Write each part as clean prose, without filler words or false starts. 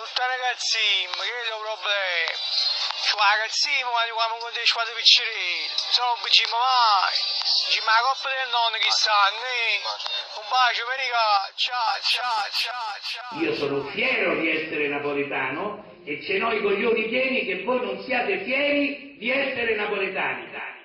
tutti ragazzi, ma che è il problema? Cioè, ragazzi, quando con te ci fate piccirelli, se non bicimo mai, ci ma la coppa del nonno che stanno, un bacio, venica, ciao, ciao, ciao, ciao. Io sono fiero di essere napoletano e ce n'ho i coglioni pieni che voi non siate fieri di essere napoletani.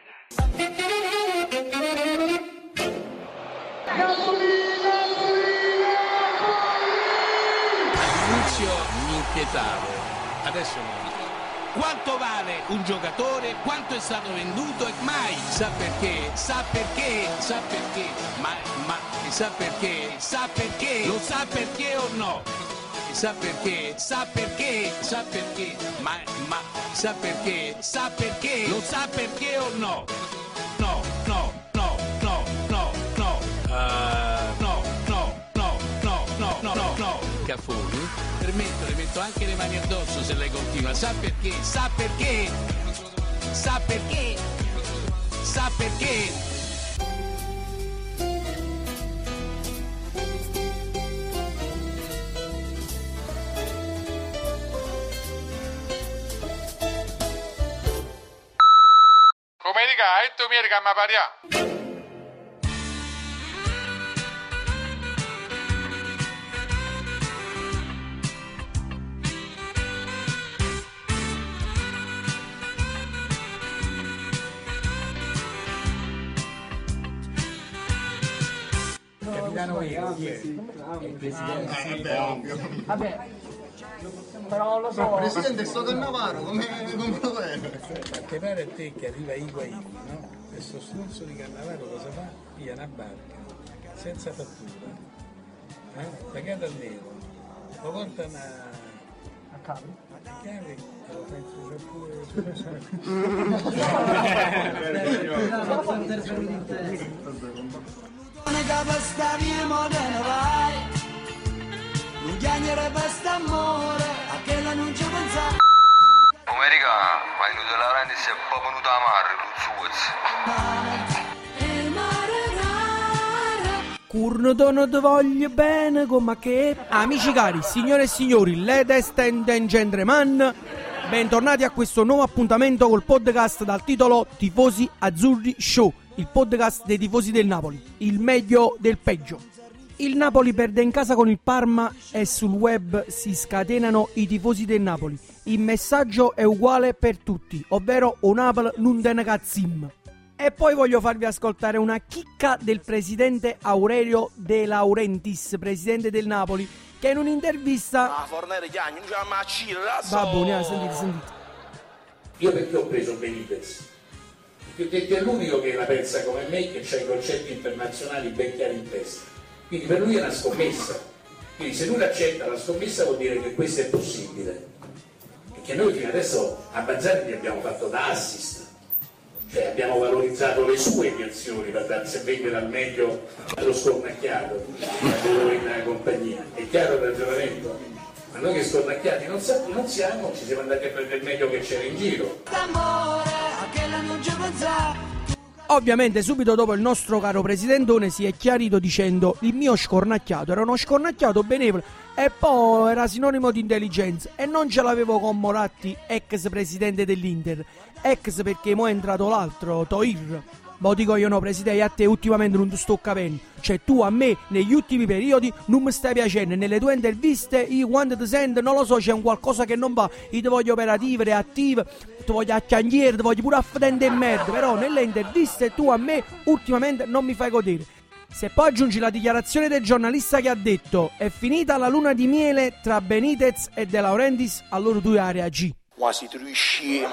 All'inizio mi inquietavo, adesso non. Quanto vale un giocatore, quanto è stato venduto e mai sa perché, sa perché, sa perché, ma sa perché, sa perché, lo sa perché o no? Sa perché, sa perché, sa perché, ma sa perché, lo sa perché o no? No, no, no, no, no, no, no, Cafoni, le metto anche le mani addosso se lei continua, sa perché, sa perché, sa perché, sa perché. Come dica, e tu mi dica ma paria. Capitano il presidente. Ovvio. Vabbè, però lo so. Presidente, sto Cannavaro, come lo è? Perché pare a te che arriva Higuain, no? Questo stronzo di Cannavaro cosa fa? Via una barca, senza fattura, pagata al nero, lo portano A Capri. a chiave e lo penso c'è pure Come dica, ma il nudo Laurenti si è proprio venuto a mare, lo Curno non ti voglio bene come che. Amici cari, signore e signori, ladies and gentlemen, bentornati a questo nuovo appuntamento col podcast dal titolo Tifosi Azzurri Show, il podcast dei tifosi del Napoli, il meglio del peggio. Il Napoli perde in casa con il Parma e sul web si scatenano i tifosi del Napoli. Il messaggio è uguale per tutti, ovvero o Napoli non te ne cazzim. E poi voglio farvi ascoltare una chicca del presidente Aurelio De Laurentiis, presidente del Napoli, che in un'intervista... Babbo, sentite. Io perché ho preso Benitez? Perché è l'unico che la pensa come me, che ha i concetti internazionali ben chiari in testa. Quindi per lui è una scommessa. Quindi se lui accetta la scommessa vuol dire che questo è possibile. Perché noi fino adesso a Bazzani gli abbiamo fatto da assist. Cioè abbiamo valorizzato le sue azioni per darsi a vendere al meglio allo scornacchiato, in compagnia. È chiaro il ragionamento? Ma noi che scornacchiati non siamo, ci siamo andati a prendere il meglio che c'era in giro. Ovviamente subito dopo il nostro caro presidentone si è chiarito dicendo il mio scornacchiato era uno scornacchiato benevolo e poi era sinonimo di intelligenza e non ce l'avevo con Moratti, ex presidente dell'Inter, ex perché mo è entrato l'altro, Toir. Ma dico io no presidente, a te ultimamente non ti sto capendo, cioè tu a me negli ultimi periodi non mi stai piacendo, nelle tue interviste io quando ti sento non lo so c'è un qualcosa che non va, io ti voglio operativa, reattiva, ti voglio acciangiere, ti voglio pure affidente in merda, però nelle interviste tu a me ultimamente non mi fai godere. Se poi aggiungi la dichiarazione del giornalista che ha detto è finita la luna di miele tra Benitez e De Laurentiis, allora tu hai reagito. Quasi tu scemo.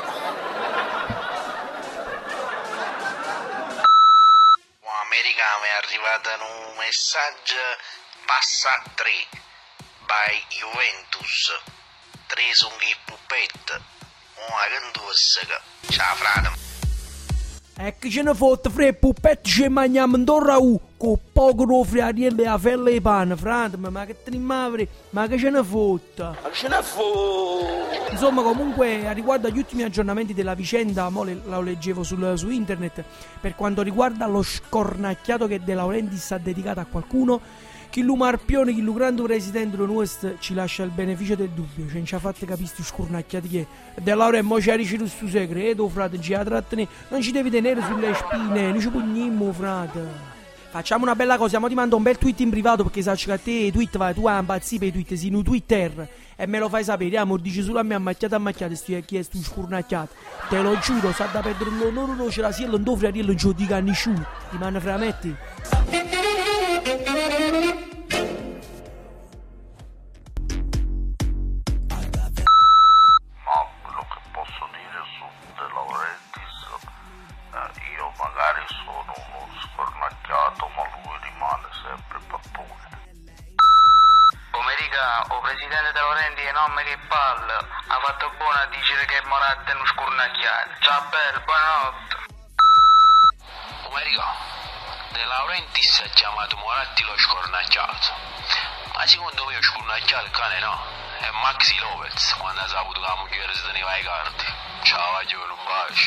America mi è arrivato un messaggio passa 3 by Juventus 3 sono i puppette una cantussega ciao frate. E che ce ne fotte fre puppetti ci mangiamo in Raù con poco no friariello e a felle e pane frate, ma che te ne mavri, ma che ce ne fotte? Ma ce ne fotte? Insomma comunque riguardo agli ultimi aggiornamenti della vicenda, mo lo leggevo su internet, per quanto riguarda lo scornacchiato che De Laurentiis ha dedicato a qualcuno, Chi lo marpione, chi lo grande presidente nostro ci lascia il beneficio del dubbio, cioè non ci ha fatto capire sti scurnacchiati che è. De Laura mo ci ha ricevuto sto segreto, frate, ci ha trattenuto, non ci devi tenere sulle spine, non ci pugnimmo, frate. Facciamo una bella cosa, mo ti mando un bel tweet in privato perché sai che a te i tweet vai, tu impazzi per i tweet, sei un Twitter e me lo fai sapere, amor, dici solo a me ammacchiate, chi è sto scurnacchiato. Te lo giuro, sa da perdere l'onore, non ce la sia, non dovrei dire, non ci lo dica a nessuno, ti manda frametti. O presidente De Laurenti, enorme che palle, ha fatto buono a dire che Moratti è uno scurnacchiato. Ciao bello, buonanotte. Omerica, De Laurentiis ha chiamato Moratti lo scornacchiato, ma secondo me lo scurnacchiato il cane no, è Maxi Lopez quando ha saputo che la moglie si teneva i cardi. Ciao, voglio un bacio.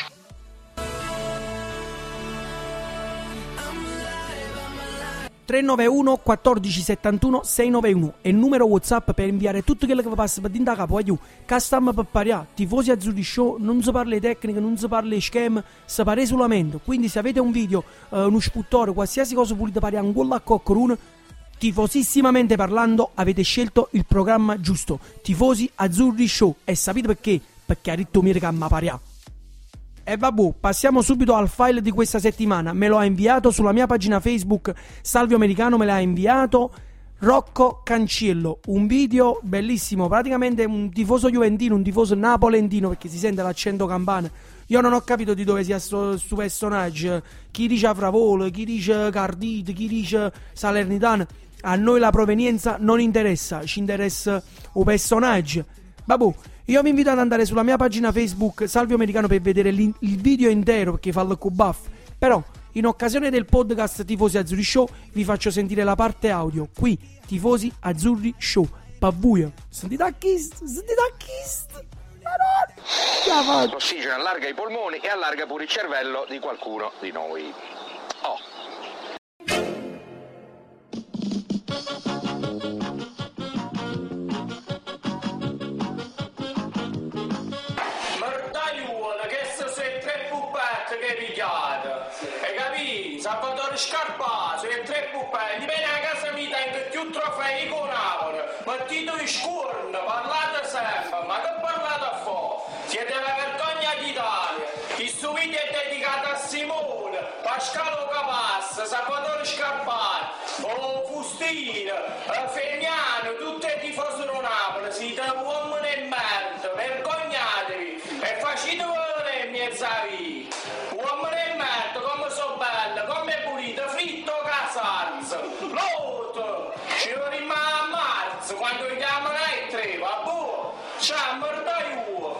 391 14 71 691 è il numero WhatsApp per inviare tutto quello che vi passa per dentro capo. Che stiamo per pariare, tifosi azzurri show, non si parla di tecnica, non si parla di schemi, si parla solamente. Quindi se avete un video, uno sputtore, qualsiasi cosa volete pariare un gol a coccorone, tifosissimamente parlando, avete scelto il programma giusto. Tifosi azzurri show. E sapete perché? Perché ha detto mio che mi parià. E vabbè, passiamo subito al file di questa settimana. Me lo ha inviato sulla mia pagina Facebook Salvio Americano, me l'ha inviato Rocco Canciello. Un video bellissimo, praticamente un tifoso juventino, un tifoso napolentino, perché si sente l'accento campano. Io non ho capito di dove sia sto personaggio. Chi dice Avravolo, chi dice Cardito, chi dice Salernitano. A noi la provenienza non interessa, ci interessa un personaggio. Vabbè, io vi invito ad andare sulla mia pagina Facebook Salvio Americano per vedere il video intero, perché fa il buff. Però in occasione del podcast Tifosi Azzurri Show vi faccio sentire la parte audio. Qui Tifosi Azzurri Show. Pabuia. Sentite a chist. L'ossigeno allarga i polmoni e allarga pure il cervello di qualcuno di noi. Oh. Hai capito? Salvatore Scarpato e tre pupelli, vieni a casa mia in più trofei con Napoli, mettito in scorno, parlate sempre, ma che parlate a fare? Siete la vergogna d'Italia. Questo video è dedicato a Simone, Pascalo Capassa, Salvatore Scarpato, Fustino, Fermiano, tutti i tifosi di Napoli, siete uomini e merda, vergognatevi e facete volere mezza vita. Uomini e merda, come so bello, come pulito, fritto casanza, l'otto, ci vorremmo a marzo, quando vediamo noi tre, vabbè, ciao, merda io.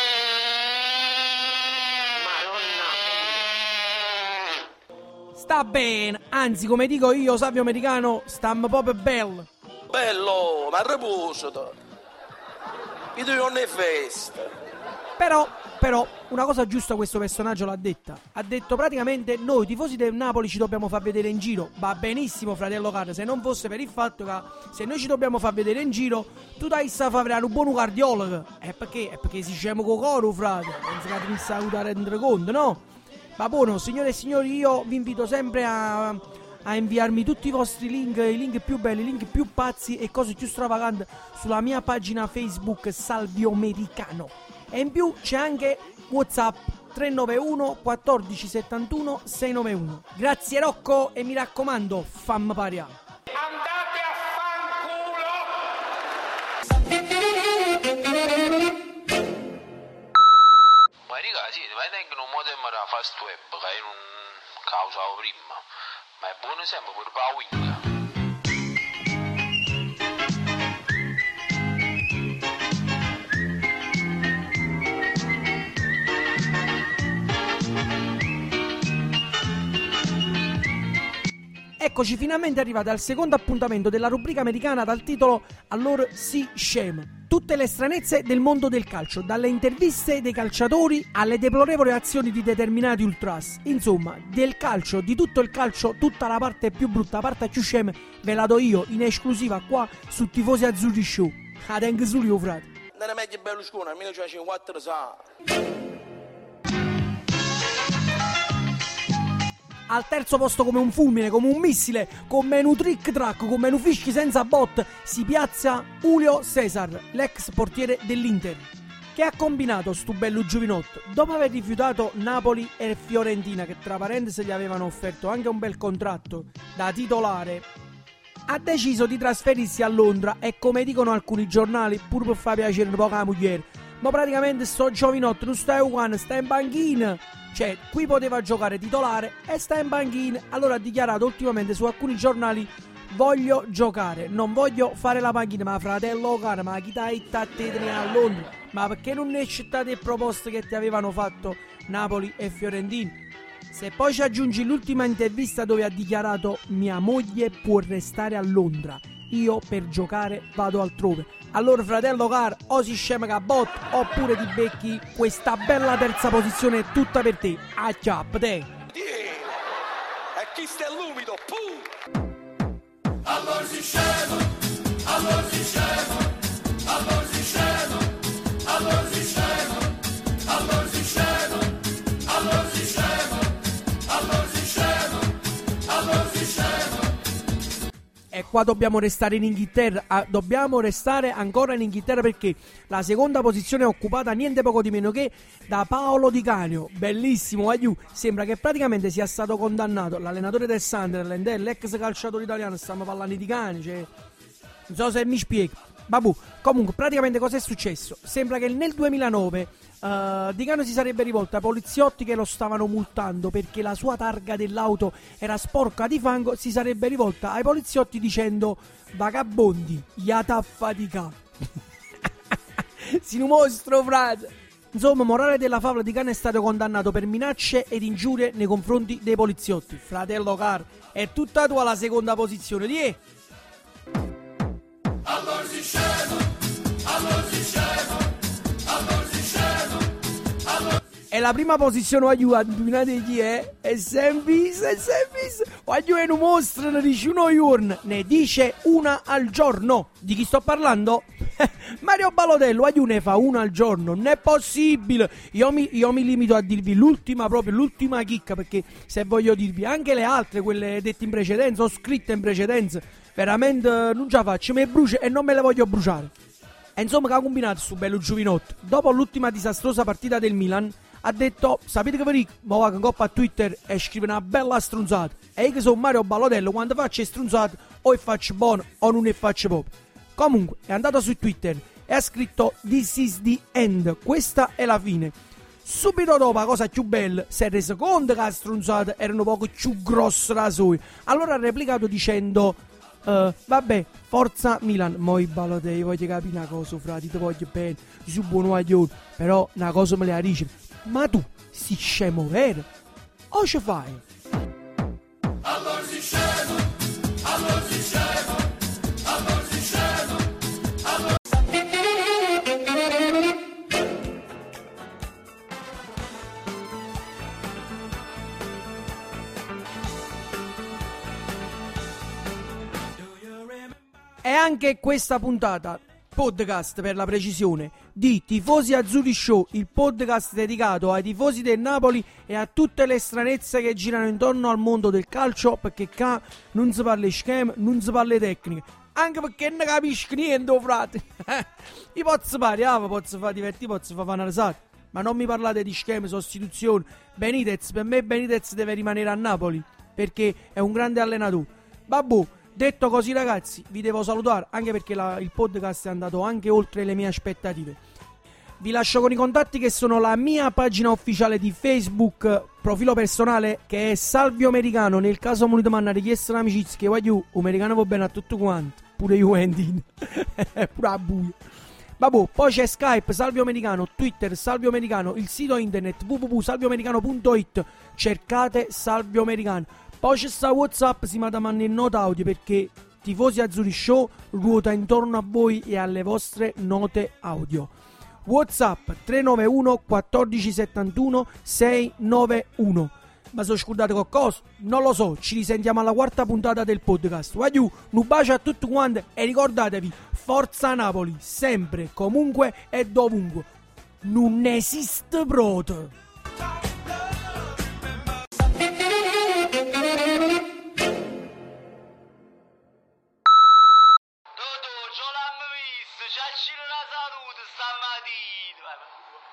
Sta bene, anzi come dico io, Savio Americano, stiamo proprio bello. Bello, ma riposate. I due non è festa. Però, una cosa giusta questo personaggio l'ha detta. Ha detto praticamente noi tifosi del Napoli ci dobbiamo far vedere in giro. Va benissimo, fratello caro, se non fosse per il fatto che se noi ci dobbiamo far vedere in giro, tu dai sta a fare un buon cardiologo. È perché si scemo con coro, frate. Non si capisce a rendere conto, no? Ma buono, signore e signori, io vi invito sempre a inviarmi tutti i vostri link, i link più belli, i link più pazzi e cose più stravaganti sulla mia pagina Facebook Salvio Americano. E in più c'è anche WhatsApp 391 14 71 691. Grazie Rocco e mi raccomando, fammi paria. Andate a Ma raga, sì, ma tengono un modello da fast web che io non causavo prima, ma è buono sempre per la wing. Eccoci finalmente arrivati al secondo appuntamento della rubrica americana dal titolo Allora si scema. Tutte le stranezze del mondo del calcio, dalle interviste dei calciatori alle deplorevoli azioni di determinati ultras. Insomma, del calcio, di tutto il calcio, tutta la parte più brutta, la parte più scema, ve la do io in esclusiva qua su Tifosi Azzurri Show. Adenche solo io, frate. Non è meglio Berlusconi, nel 1954 sa. Al terzo posto come un fulmine, come un missile, come un trick track, come un fischi senza bot, si piazza Julio Cesar, l'ex portiere dell'Inter. Che ha combinato stu bello giovinotto? Dopo aver rifiutato Napoli e Fiorentina, che tra parentesi gli avevano offerto anche un bel contratto da titolare, ha deciso di trasferirsi a Londra e, come dicono alcuni giornali, pur per far piacere un po' alla moglie, ma praticamente sto giovinotto non sta uguale, sta in banchina. Cioè, qui poteva giocare titolare e sta in banchina. Allora ha dichiarato ultimamente su alcuni giornali: voglio giocare, non voglio fare la panchina. Ma fratello caro, ma chi t'ha a te a Londra? Ma perché non ne accettate le proposte che ti avevano fatto Napoli e Fiorentina? Se poi ci aggiungi l'ultima intervista dove ha dichiarato: mia moglie può restare a Londra, io per giocare vado altrove. Allora fratello caro, o si scema che bot, oppure ti becchi questa bella terza posizione tutta per te. A ciap te. E chi sta l'umido, Allora si scema, allora si scema, allora si scema, allora si scema, allora si scema, allora si scema, allora si scema, allora si scema. E qua dobbiamo restare in Inghilterra, dobbiamo restare ancora in Inghilterra perché la seconda posizione è occupata niente poco di meno che da Paolo Di Canio. Bellissimo, aiù, sembra che praticamente sia stato condannato l'allenatore del Sunderland, l'ex calciatore italiano, stiamo parlando di Canio, cioè, non so se mi spiego. Babù, comunque praticamente cosa è successo? Sembra che nel 2009 Di Canio si sarebbe rivolto ai poliziotti che lo stavano multando perché la sua targa dell'auto era sporca di fango. Si sarebbe rivolta ai poliziotti dicendo: vagabondi, iata affatica. Si mostro, frate. Insomma, morale della favola, Di Canio è stato condannato per minacce ed ingiurie nei confronti dei poliziotti. Fratello caro, è tutta tua la seconda posizione, di Allora si scema, allora si scema, allora si scema, allora. E la prima posizione, voglio indovinate chi è? È Sembis. Voglio è un mostro, ne dice uno giorno, ne dice una al giorno. Di chi sto parlando? Mario Balotello, voglio ne fa una al giorno, non è possibile. Io mi limito a dirvi l'ultima chicca, perché se voglio dirvi anche le altre, quelle dette in precedenza o scritte in precedenza, veramente non ce la faccio, mi brucia e non me le voglio bruciare. E insomma, che ha combinato su bello giovinotto? Dopo l'ultima disastrosa partita del Milan ha detto: sapete che vi dico? Ma va in coppa a Twitter e scrive una bella strunzata. E io che sono Mario Balotello, quando faccio strunzate o faccio buono o non ne faccio proprio. Comunque è andato su Twitter e ha scritto: this is the end, questa è la fine. Subito dopo, la cosa più bella, si è reso conto che le strunzate erano poco più grosse da sue. Allora ha replicato dicendo: vabbè, forza Milan. Moi Balotello, voglio capire una cosa, frati, ti voglio bene, ti sono buono aglione, però una cosa me la dice: ma tu sei scemo vero? O ci fai? Allora si scema, allora si scema, allora si scema, allora. E anche questa puntata, podcast per la precisione, di Tifosi Azzurri Show, il podcast dedicato ai tifosi del Napoli e a tutte le stranezze che girano intorno al mondo del calcio, perché qua non si parla di schemi, non si parla di tecniche, anche perché non capisci niente, oh frate. Io posso fare, posso fare divertire, posso fare una risata, ma non mi parlate di schemi, sostituzioni. Benitez, per me Benitez deve rimanere a Napoli, perché è un grande allenatore. Babbo, detto così ragazzi, vi devo salutare, anche perché il podcast è andato anche oltre le mie aspettative. Vi lascio con i contatti che sono la mia pagina ufficiale di Facebook, profilo personale, che è Salvio Americano. Nel caso volete mandare richiesto l'amicizia, che voglio, americano va bene a tutto quanto, pure Juventus, pure a buio. Vabbè, poi c'è Skype, Salvio Americano, Twitter, Salvio Americano, il sito internet www.salvioamericano.it, cercate Salvio Americano. Poi c'è sta WhatsApp, si mandano in nota audio perché Tifosi Azzurri Show ruota intorno a voi e alle vostre note audio. WhatsApp 391 1471 691. Ma sono scordato qualcosa? Non lo so, ci risentiamo alla quarta puntata del podcast. Guagliù, un bacio a tutti quanti e ricordatevi, forza Napoli, sempre, comunque e dovunque. Non esiste proto. C'ho l'hanno visto, c'ha la salute stamattina.